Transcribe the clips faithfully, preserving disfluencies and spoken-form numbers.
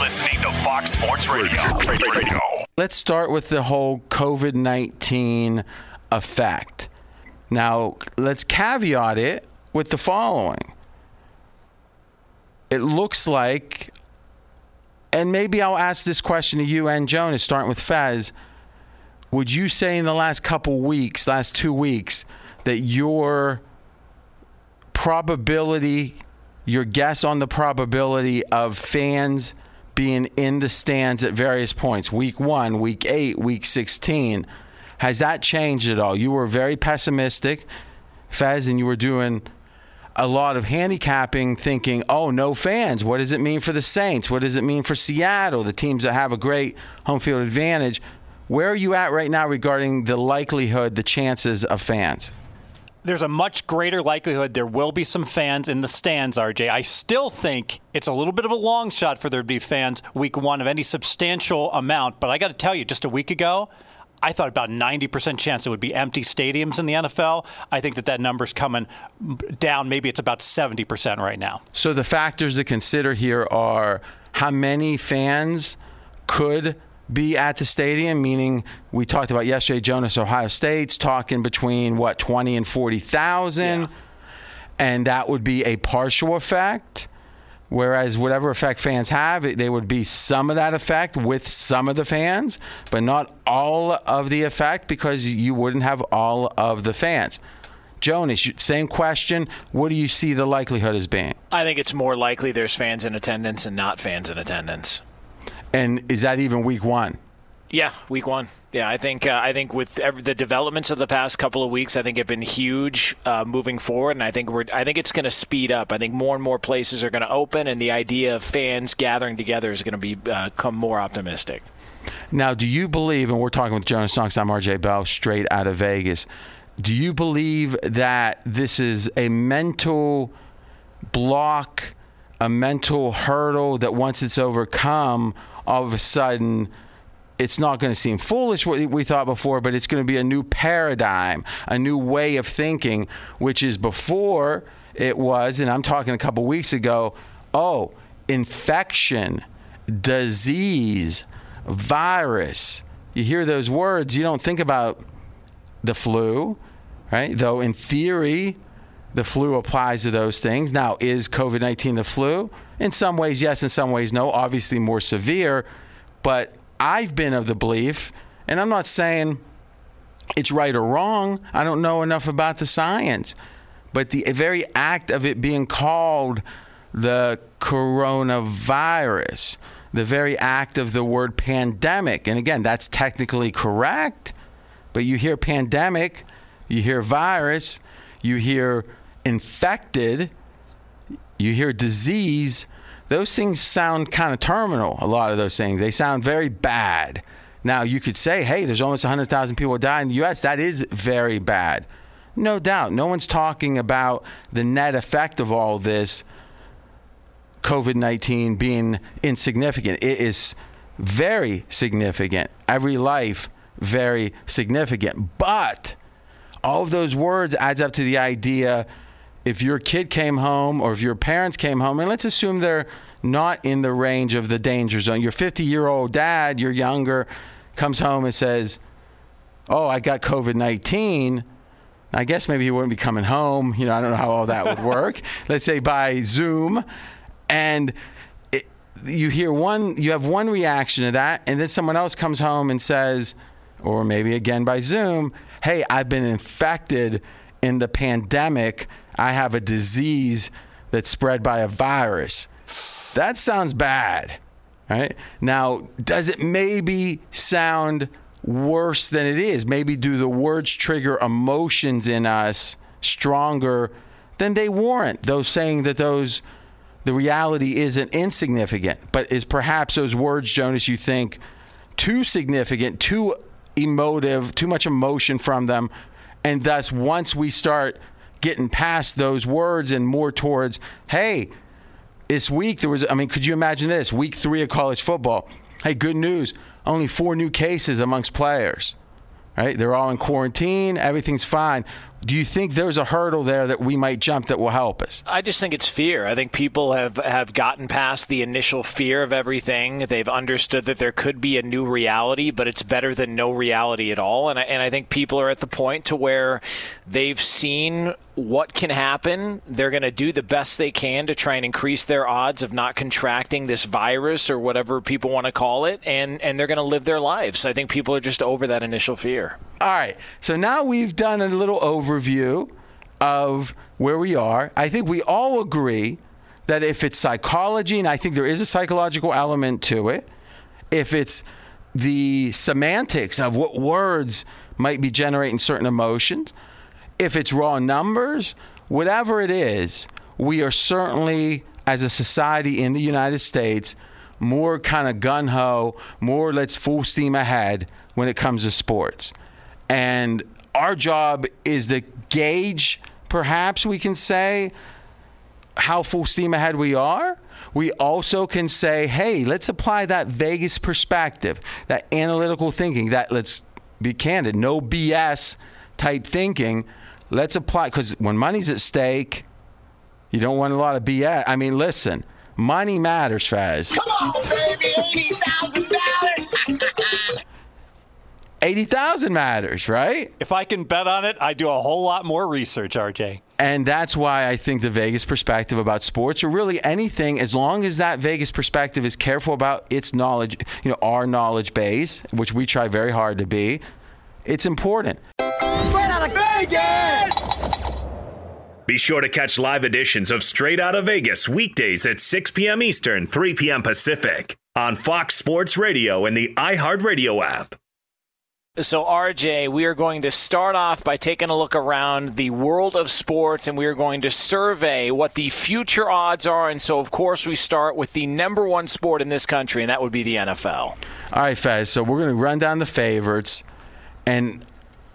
listening to Fox Sports Radio. Radio. Let's start with the whole covid nineteen effect. Now, let's caveat it with the following. It looks like, and maybe I'll ask this question to you and Jonas, starting with Fez. Would you say in the last couple weeks, last two weeks, that your probability, your guess on the probability of fans being in the stands at various points, week one, week eight, week sixteen, has that changed at all? You were very pessimistic, Fez, and you were doing a lot of handicapping, thinking, oh, no fans. What does it mean for the Saints? What does it mean for Seattle, the teams that have a great home field advantage? Where are you at right now regarding the likelihood, the chances of fans? There's a much greater likelihood there will be some fans in the stands, R J. I still think it's a little bit of a long shot for there to be fans week one of any substantial amount. But I got to tell you, just a week ago, I thought about ninety percent chance it would be empty stadiums in the N F L. I think that that number's coming down. Maybe it's about seventy percent right now. So the factors to consider here are how many fans could be at the stadium, meaning we talked about yesterday, Jonas, Ohio State's talking between, what, twenty and forty thousand, yeah. And that would be a partial effect. Whereas whatever effect fans have, they would be some of that effect with some of the fans, but not all of the effect because you wouldn't have all of the fans. Jonas, same question. What do you see the likelihood as being? I think it's more likely there's fans in attendance and not fans in attendance. And is that even week one? Yeah, week one. Yeah, I think uh, I think with every, the developments of the past couple of weeks, I think have been huge uh, moving forward, and I think we're I think it's going to speed up. I think more and more places are going to open, and the idea of fans gathering together is going to be uh, become more optimistic. Now, do you believe? And we're talking with Jonas Knox. I'm R J Bell, straight out of Vegas. Do you believe that this is a mental block, a mental hurdle that once it's overcome, all of a sudden, it's not going to seem foolish what we thought before, but it's going to be a new paradigm, a new way of thinking, which is before it was, and I'm talking a couple weeks ago, oh, infection, disease, virus. You hear those words, you don't think about the flu, right? Though in theory, the flu applies to those things. Now, is covid nineteen the flu? In some ways, yes. In some ways, no. Obviously more severe, but I've been of the belief, and I'm not saying it's right or wrong. I don't know enough about the science. But the very act of it being called the coronavirus, the very act of the word pandemic, and again, that's technically correct, but you hear pandemic, you hear virus, you hear infected, you hear disease. Those things sound kind of terminal, a lot of those things. They sound very bad. Now, you could say, hey, there's almost one hundred thousand people die in the U S That is very bad. No doubt. No one's talking about the net effect of all this, covid nineteen being insignificant. It is very significant. Every life, very significant. But all of those words adds up to the idea, if your kid came home or if your parents came home, and let's assume they're not in the range of the danger zone. Your fifty-year-old dad, you're younger, comes home and says, oh, I got covid nineteen. I guess maybe he wouldn't be coming home. You know, I don't know how all that would work. Let's say by Zoom. And it, you hear one, you have one reaction to that, and then someone else comes home and says, or maybe again by Zoom, hey, I've been infected in the pandemic. I have a disease that's spread by a virus. That sounds bad, right? Now, does it maybe sound worse than it is? Maybe do the words trigger emotions in us stronger than they warrant? Those saying that those, the reality isn't insignificant, but is perhaps those words, Jonas, you think too significant, too emotive, too much emotion from them, and thus once we start getting past those words and more towards, hey, this week there was, I mean, could you imagine this? Week three of college football. Hey, good news. Only four new cases amongst players, right? They're all in quarantine. Everything's fine. do you think there's a hurdle there that we might jump that will help us? I just think it's fear. I think people have, have gotten past the initial fear of everything. They've understood that there could be a new reality, but it's better than no reality at all. And I, and I think people are at the point to where they've seen what can happen. They're going to do the best they can to try and increase their odds of not contracting this virus or whatever people want to call it, and, and they're going to live their lives. I think people are just over that initial fear. All right, so now we've done a little overview of where we are. I think we all agree that if it's psychology, and I think there is a psychological element to it, if it's the semantics of what words might be generating certain emotions, if it's raw numbers, whatever it is, we are certainly, as a society in the United States, more kind of gung-ho, more let's full steam ahead when it comes to sports. And our job is to gauge, perhaps we can say, how full steam ahead we are. We also can say, hey, let's apply that Vegas perspective, that analytical thinking, that, let's be candid, no B S type thinking. Let's apply, because when money's at stake, you don't want a lot of B S. I mean, listen, money matters, Faz. Come on, baby, eighty thousand dollars. eighty thousand matters, right? If I can bet on it, I do a whole lot more research, R J. And that's why I think the Vegas perspective about sports, or really anything, as long as that Vegas perspective is careful about its knowledge, you know, our knowledge base, which we try very hard to be, it's important. Straight out of Vegas! Be sure to catch live editions of Straight Outta Vegas weekdays at six p.m. Eastern, three p.m. Pacific on Fox Sports Radio and the iHeartRadio app. So, R J, we are going to start off by taking a look around the world of sports, and we are going to survey what the future odds are. And so, of course, we start with the number one sport in this country, and that would be the N F L. All right, Fez, so we're going to run down the favorites. And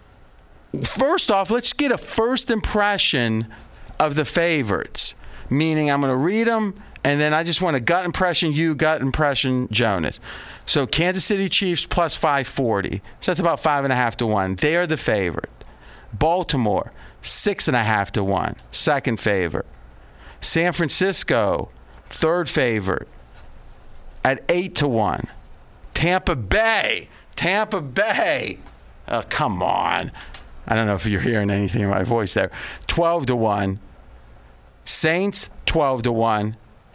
first off, let's get a first impression of the favorites, meaning I'm going to read them, and then I just want a gut impression, you, gut impression, Jonas. So Kansas City Chiefs plus five forty. So that's about five and a half to one. They are the favorite. Baltimore, six and a half to one. Second favorite. San Francisco, third favorite at eight to one. Tampa Bay, Tampa Bay. Oh, come on. I don't know if you're hearing anything in my voice there. twelve to one. Saints, twelve to one.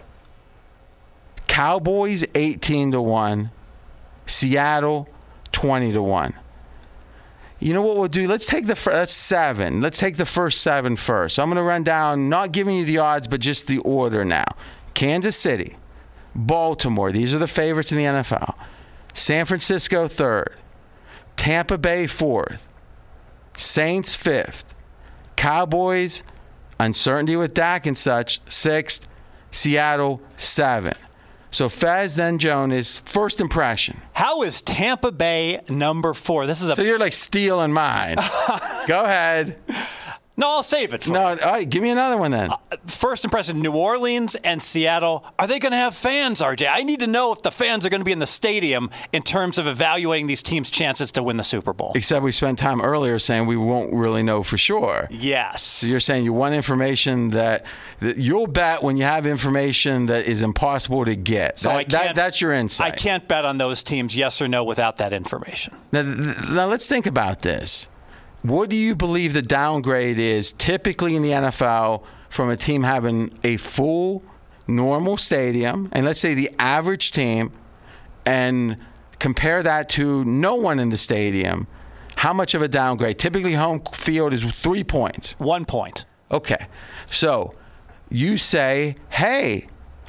Cowboys, eighteen to one. Seattle, twenty to one. You know what we'll do? Let's take the first, that's seven. Let's take the first seven first. So I'm going to run down, not giving you the odds, but just the order now. Kansas City, Baltimore. These are the favorites in the N F L. San Francisco, third. Tampa Bay, fourth. Saints, fifth. Cowboys, uncertainty with Dak and such, sixth. Seattle, seventh. So Fez, then Jonas, first impression. How is Tampa Bay number four? This is a. So you're like stealing mine. Go ahead. No, I'll save it for No, you. all right, give me another one then. Uh, first impression, New Orleans and Seattle, are they going to have fans, R J? I need to know if the fans are going to be in the stadium in terms of evaluating these teams' chances to win the Super Bowl. Except we spent time earlier saying we won't really know for sure. Yes. So you're saying you want information that, that you'll bet when you have information that is impossible to get. So that, I can't, that, that's your insight. I can't bet on those teams, yes or no, without that information. Now, now let's think about this. What do you believe the downgrade is typically in the N F L from a team having a full, normal stadium, and let's say the average team, and compare that to no one in the stadium? How much of a downgrade? Typically home field is three points. One point. Okay. So you say, hey,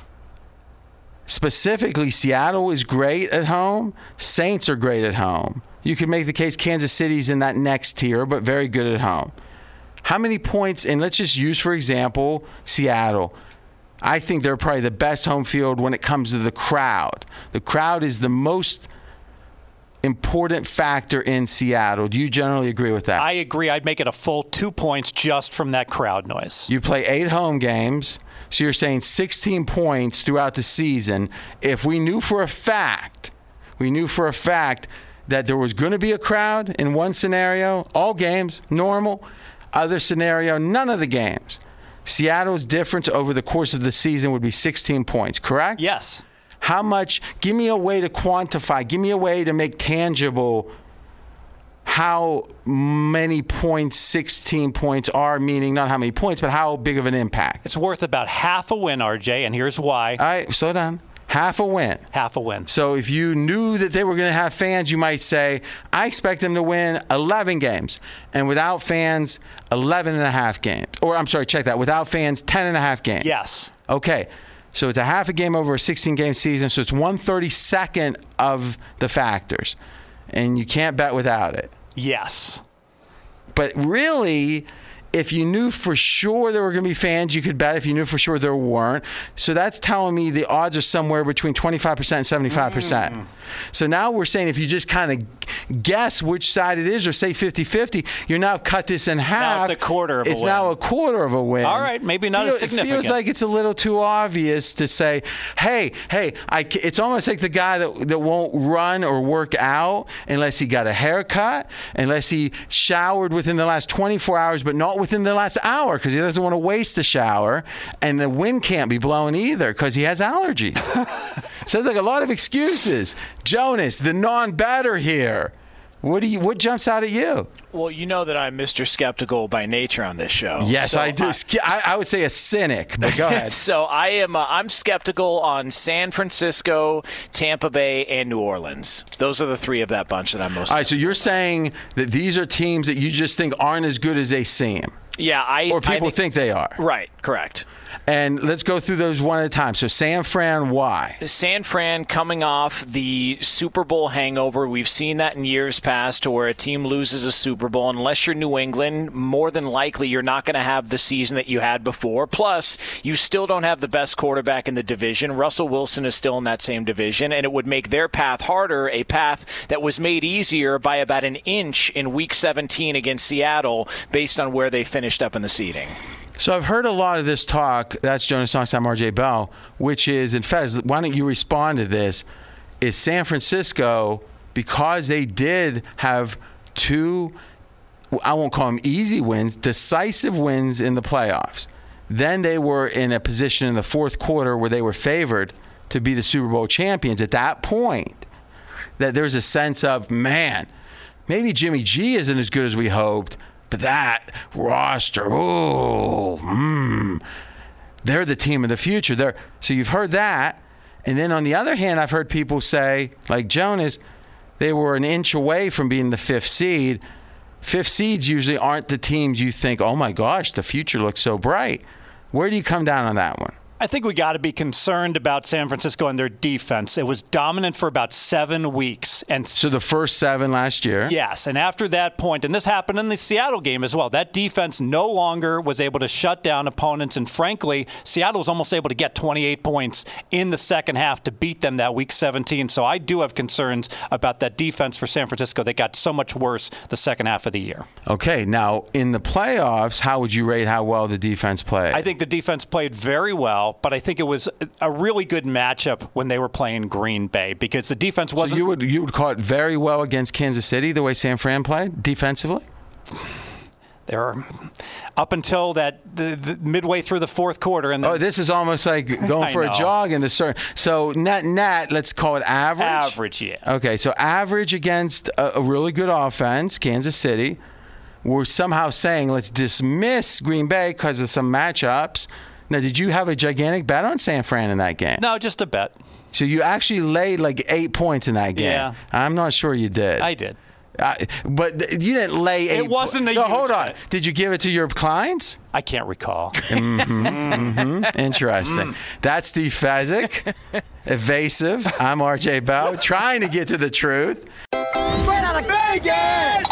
specifically Seattle is great at home, Saints are great at home. You could make the case Kansas City's in that next tier, but very good at home. How many points, and let's just use, for example, Seattle. I think they're probably the best home field when it comes to the crowd. The crowd is the most important factor in Seattle. Do you generally agree with that? I agree. I'd make it a full two points just from that crowd noise. You play eight home games, so you're saying sixteen points throughout the season. If we knew for a fact, we knew for a fact that there was going to be a crowd in one scenario, all games, normal, Other scenario, none of the games. Seattle's difference over the course of the season would be sixteen points, correct? Yes. How much? Give me a way to quantify. Give me a way to make tangible how many points sixteen points are, meaning not how many points, but how big of an impact. It's worth about half a win, R J, and here's why. All right, slow down. Half a win. Half a win. So if you knew that they were going to have fans, you might say, I expect them to win eleven games. And without fans, eleven and a half games. Or I'm sorry, check that. Without fans, ten and a half games. Yes. Okay. So it's a half a game over a sixteen-game season. So it's one thirty-second of the factors. And you can't bet without it. Yes. But really, if you knew for sure there were going to be fans, you could bet. If you knew for sure there weren't. So that's telling me the odds are somewhere between twenty-five percent and seventy-five percent. Mm. So now we're saying if you just kind of guess which side it is or say fifty-fifty, you're now cut this in half. Now it's a quarter of a it's win. It's now a quarter of a win. All right, maybe not Feel, as significant. It feels like it's a little too obvious to say, hey, hey, I, it's almost like the guy that, that won't run or work out unless he got a haircut, unless he showered within the last twenty-four hours, but not within the last hour because he doesn't want to waste the shower, and the wind can't be blowing either because he has allergies. Sounds like a lot of excuses. Jonas, the non-batter here. What do you? What jumps out at you? Well, you know that I'm Mister Skeptical by nature on this show. Yes, so I do. I, I would say a cynic, but go ahead. So I am. Uh, I'm skeptical on San Francisco, Tampa Bay, and New Orleans. Those are the three of that bunch that I'm most. All right, so you're saying that these are teams that you just think aren't as good as they seem. Yeah, I. Or people I think, think they are. Right. Correct. And let's go through those one at a time. So San Fran, why? San Fran coming off the Super Bowl hangover. We've seen that in years past to where a team loses a Super Bowl. Unless you're New England, more than likely you're not going to have the season that you had before. Plus, you still don't have the best quarterback in the division. Russell Wilson is still in that same division, and it would make their path harder, a path that was made easier by about an inch in Week seventeen against Seattle based on where they finished up in the seeding. So I've heard a lot of this talk. That's Jonas Knox. I'm R J Bell, which is, and Fez, why don't you respond to this? Is San Francisco, because they did have two, I won't call them easy wins, decisive wins in the playoffs. Then they were in a position in the fourth quarter where they were favored to be the Super Bowl champions. At that point, that there's a sense of, man, maybe Jimmy G isn't as good as we hoped. But that roster, oh, mm, they're the team of the future. They're, so you've heard that. And then on the other hand, I've heard people say, like Jonas, they were an inch away from being the fifth seed. Fifth seeds usually aren't the teams you think, oh, my gosh, the future looks so bright. Where do you come down on that one? I think we got to be concerned about San Francisco and their defense. It was dominant for about seven weeks. And so the first seven last year? Yes, and after that point, and this happened in the Seattle game as well, that defense no longer was able to shut down opponents. And frankly, Seattle was almost able to get twenty-eight points in the second half to beat them that week seventeen. So I do have concerns about that defense for San Francisco. They got so much worse the second half of the year. Okay, now in the playoffs, how would you rate how well the defense played? I think the defense played very well. But I think it was a really good matchup when they were playing Green Bay because the defense wasn't. So you would you would call it very well against Kansas City the way San Fran played defensively? They were up until that the, the midway through the fourth quarter, and then, oh, this is almost like going for a jog in the certain. So net net, let's call it average. Average, yeah. Okay, so average against a, a really good offense, Kansas City. We're somehow saying let's dismiss Green Bay because of some matchups. Now, did you have a gigantic bet on San Fran in that game? No, just a bet. So you actually laid like eight points in that game. Yeah. I'm not sure you did. I did. Uh, but th- you didn't lay eight. It wasn't a no, huge hold on. bet. Did you give it to your clients? I can't recall. mm-hmm, mm-hmm. Interesting. That's Steve Fezzik. Evasive. I'm R J Bell, trying to get to the truth. Straight out of Vegas!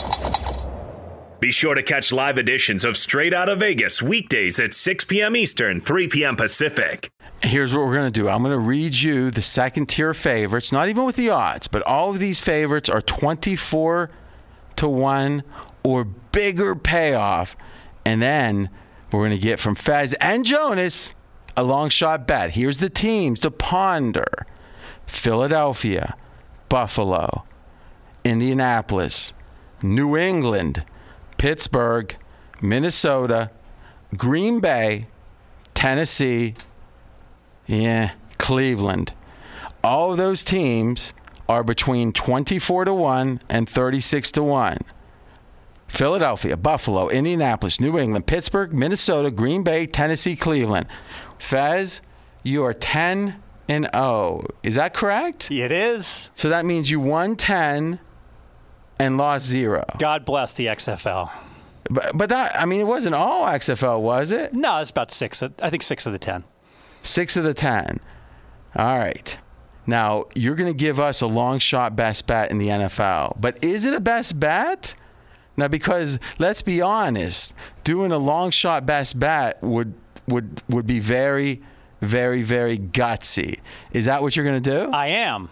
Be sure to catch live editions of Straight Outta Vegas weekdays at six p.m. Eastern, three p.m. Pacific. Here's what we're going to do. I'm going to read you the second tier favorites, not even with the odds, but all of these favorites are twenty-four to one or bigger payoff. And then we're going to get from Fez and Jonas a long shot bet. Here's the teams to ponder: Philadelphia, Buffalo, Indianapolis, New England, Pittsburgh, Minnesota, Green Bay, Tennessee, yeah, Cleveland. All of those teams are between twenty-four to one and thirty-six to one. Philadelphia, Buffalo, Indianapolis, New England, Pittsburgh, Minnesota, Green Bay, Tennessee, Cleveland. Fez, you are ten and oh. Is that correct? It is. So that means you won ten and lost zero. God bless the X F L. But, but that, I mean, it wasn't all X F L, was it? No, it's about six. I think six of the ten. Six of the ten. All right. Now, you're going to give us a long shot best bet in the N F L. But is it a best bet? Now, because let's be honest, doing a long shot best bet would would would be very, very, very gutsy. Is that what you're going to do? I am.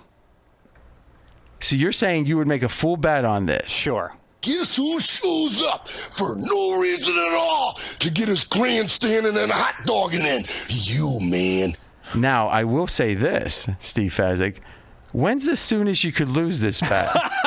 So you're saying you would make a full bet on this? Sure. Guess who shows up for no reason at all to get his grandstanding and hot dogging in? You, man. Now, I will say this, Steve Fezzik. When's the soonest you could lose this bet?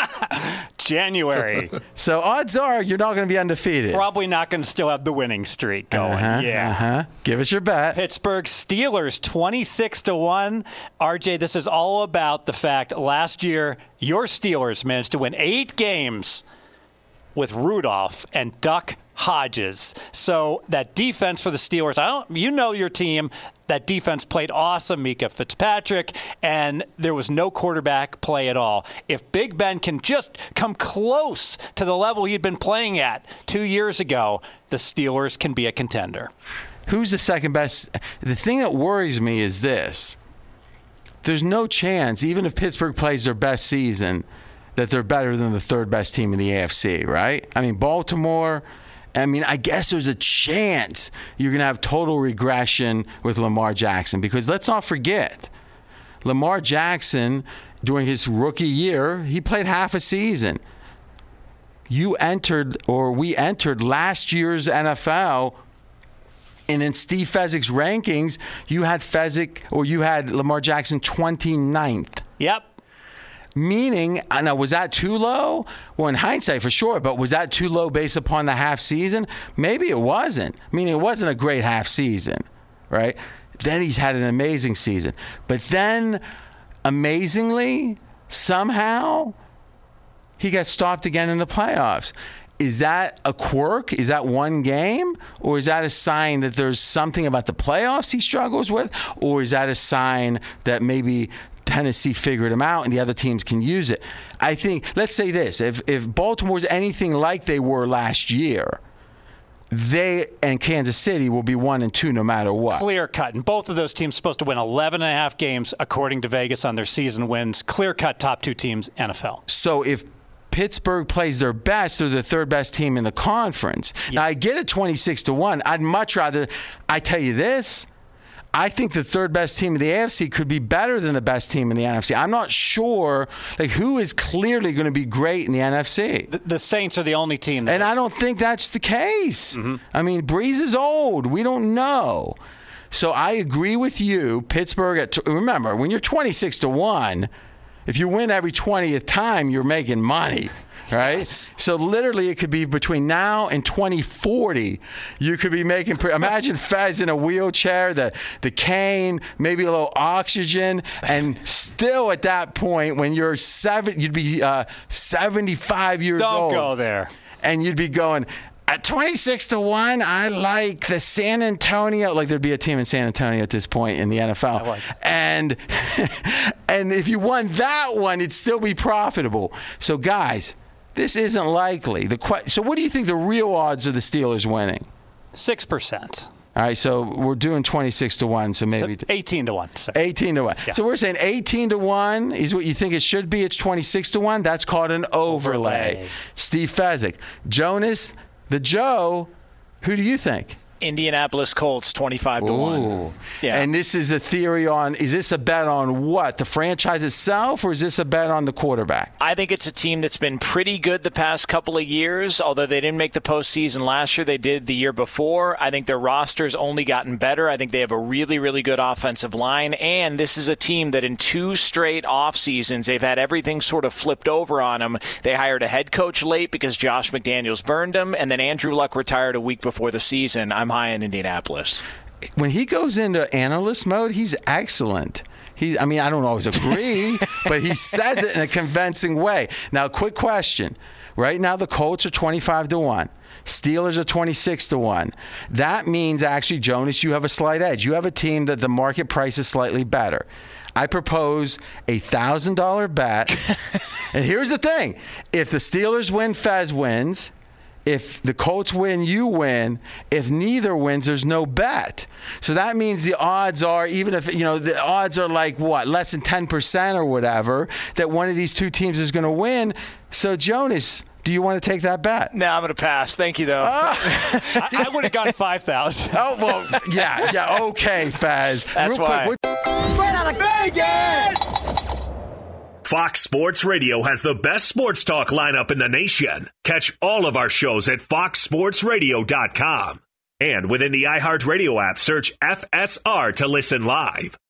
January. So odds are you're not going to be undefeated. Probably not going to still have the winning streak going. Uh-huh, yeah. Uh-huh. Give us your bet. Pittsburgh Steelers twenty-six to one. R J, this is all about the fact last year your Steelers managed to win eight games with Rudolph and Duck Hodges. So that defense for the Steelers, I don't you know your team. That defense played awesome, Mika Fitzpatrick, and there was no quarterback play at all. If Big Ben can just come close to the level he'd been playing at two years ago, the Steelers can be a contender. Who's the second best? The thing that worries me is this. There's no chance, even if Pittsburgh plays their best season, that they're better than the third best team in the A F C, right? I mean, Baltimore, I mean, I guess there's a chance you're going to have total regression with Lamar Jackson because let's not forget, Lamar Jackson, during his rookie year, he played half a season. You entered, or we entered last year's N F L, and in Steve Fezzik's rankings, you had Fezzik, or you had Lamar Jackson twenty-ninth. Yep. Meaning, now, was that too low? Well, in hindsight, for sure, but was that too low based upon the half season? Maybe it wasn't. I mean, it wasn't a great half season, right? Then he's had an amazing season. But then, amazingly, somehow, he got stopped again in the playoffs. Is that a quirk? Is that one game? Or is that a sign that there's something about the playoffs he struggles with? Or is that a sign that maybe Tennessee figured him out and the other teams can use it? I think, let's say this, if if Baltimore's anything like they were last year, they and Kansas City will be one and two no matter what. Clear cut. And both of those teams supposed to win eleven and a half games according to Vegas on their season wins. Clear cut top two teams, N F L. So if Pittsburgh plays their best, they're the third best team in the conference. Yes. Now, I get it twenty-six to one. I'd much rather, I tell you this, I think the third best team in the A F C could be better than the best team in the N F C. I'm not sure like who is clearly going to be great in the N F C. The, the Saints are the only team. That and I don't think that's the case. Mm-hmm. I mean, Breeze is old. We don't know. So I agree with you. Pittsburgh, at, remember, when you're twenty-six to one, if you win every twentieth time, you're making money. Right? Yes. So literally it could be between now and twenty forty. You could be making, imagine Fez in a wheelchair, the, the cane, maybe a little oxygen, and still at that point when you're seven, you'd be uh, seventy-five years Don't old. Don't go there. And you'd be going, at twenty-six to one, I like the San Antonio, like there'd be a team in San Antonio at this point in the N F L. I like it. And, and if you won that one, it'd still be profitable. So guys, this isn't likely. The que- So what do you think the real odds of the Steelers winning? six percent. All right, so we're doing twenty-six to one, so maybe... So eighteen to one. Sorry. eighteen to one. Yeah. So we're saying eighteen to one is what you think it should be. It's twenty-six to one. That's called an overlay. Overlay. Steve Fezzik. Jonas, the Joe, who do you think? Indianapolis Colts twenty-five to one. Yeah. And this is a theory on, is this a bet on what? The franchise itself, or is this a bet on the quarterback? I think it's a team that's been pretty good the past couple of years. Although they didn't make the postseason last year, they did the year before. I think their roster's only gotten better. I think they have a really, really good offensive line. And this is a team that in two straight off seasons, they've had everything sort of flipped over on them. They hired a head coach late because Josh McDaniels burned him, and then Andrew Luck retired a week before the season. I'm high in Indianapolis. When he goes into analyst mode, he's excellent. He, I mean, I don't always agree, but he says it in a convincing way. Now, quick question. Right now, the Colts are twenty-five to one. Steelers are twenty-six to one. That means, actually, Jonas, you have a slight edge. You have a team that the market price is slightly better. I propose a one thousand dollars bet. And here's the thing. If the Steelers win, Fez wins. If the Colts win, you win. If neither wins, there's no bet. So that means the odds are, even if, you know, the odds are like, what, less than ten percent or whatever, that one of these two teams is going to win. So, Jonas, do you want to take that bet? No, I'm going to pass. Thank you, though. Uh, I, I would have gone five thousand. Oh, well, yeah, yeah, okay, Faz. That's Real why. Quick, Straight out of Vegas! Fox Sports Radio has the best sports talk lineup in the nation. Catch all of our shows at fox sports radio dot com. And within the iHeartRadio app, search F S R to listen live.